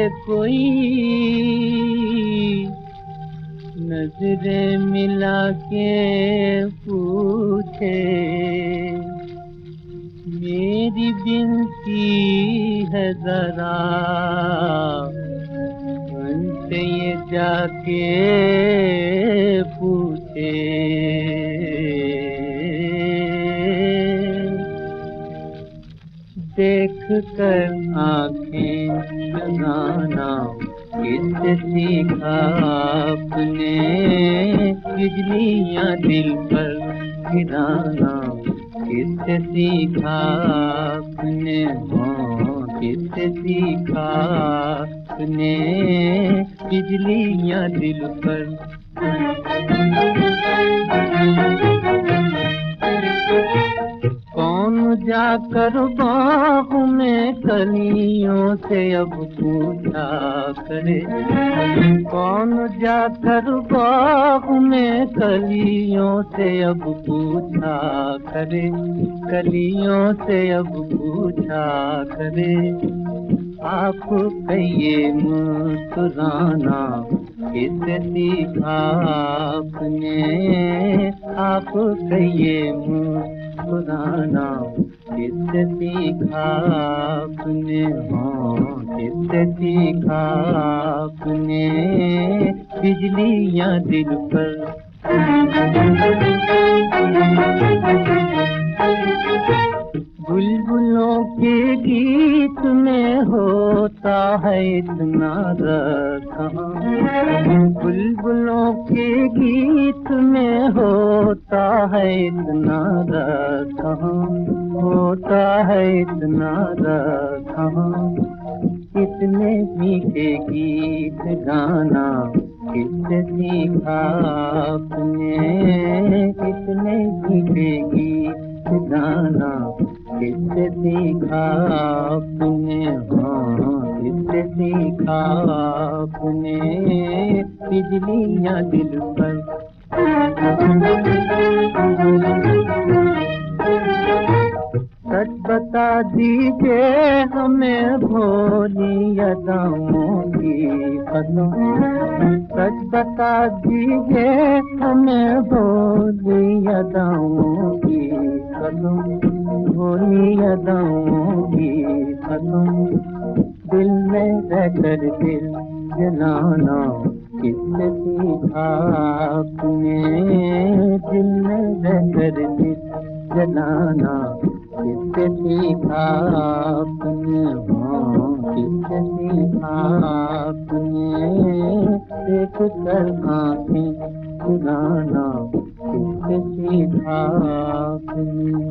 कोई नजरें मिला के पूछे, मेरी बिनती है जरा उनसे ये जाके पूछे। देख कर आँखें लगाना किससे सीखा आपने, बिजलियाँ दिल पर गिराना किससे सीखा आपने, हाँ किससे सीखा आपने, बिजलियाँ दिल पर। कौन जाकर बाग में कलियों से अब पूछा करे, कौन जाकर बाग में कलियों से अब पूछा करे, कलियों से अब पूछा करे। आप कहिए मुस्कुराना किससे सीखा आपने, आप कहिए मुस्कुराना किससे सीखा आपने, हाँ किससे सीखा आपने, बिजलियाँ दिल पर। बुलबुलों के गीत में होता है इतना रस, बुलबुलों के गीत में होता है इतना रस, होता है इतना रस। इतने मीठे गीत गाना किससे सीखा आपने, इतने मीठे गीत गाना किससे सीखा आपने, हाँ किससे सीखा आपने, बिजलियाँ दिल पर। सच बता दीजिए हमें भोली अदाओं की कसम, सच बता दीजिए हमें भोली अदाओं की कसम, भोली अदाओं की कसम। दिल में रहकर दिल जलाना किससे सीखा आपने, दिल में रहकर दिल जलाना किससे सीखा आपने, हाँ किससे सीखा आपने, देख कर आँखें चुराना किससे सीखा आपने।